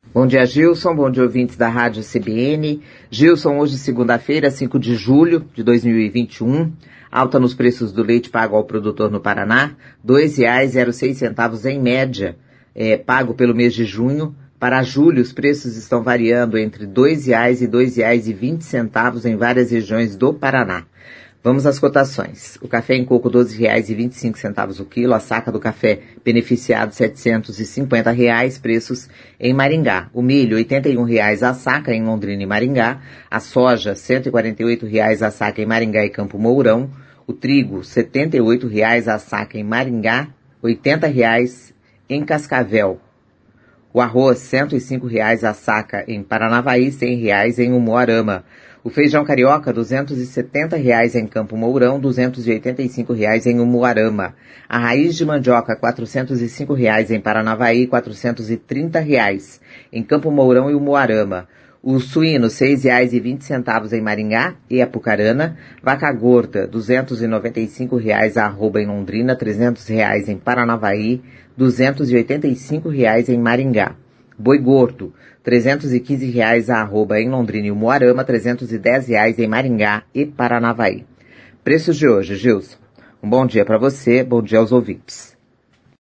Bom dia, Gilson. Bom dia, ouvintes da Rádio CBN. Gilson, hoje, segunda-feira, 5 de julho de 2021. Alta nos preços do leite pago ao produtor no Paraná. R$ 2,06 em média, pago pelo mês de junho. Para julho, os preços estão variando entre R$ 2,00 e R$ 2,20 em várias regiões do Paraná. Vamos às cotações. O café em coco, R$ 12,25 o quilo. A saca do café beneficiado, R$ 750, preços em Maringá. O milho, R$ 81 a saca em Londrina e Maringá. A soja, R$ 148 a saca em Maringá e Campo Mourão. O trigo, R$ 78 a saca em Maringá, R$ 80 em Cascavel. O arroz, R$ 105 a saca em Paranavaí, R$ 100 em Umuarama. O feijão carioca, R$ 270 em Campo Mourão, R$ 285 em Umuarama. A raiz de mandioca, R$ 405 em Paranavaí, R$ 430 em Campo Mourão e Umuarama. O suíno, R$ 6,20 em Maringá e Apucarana. Vaca gorda, R$ 295 a arroba em Londrina, R$ 300 em Paranavaí, R$ 285 em Maringá. Boi gordo, R$ 315 a arroba em Londrina e Umuarama, R$ 310 em Maringá e Paranavaí. Preços de hoje, Gilson. Um bom dia para você, bom dia aos ouvintes.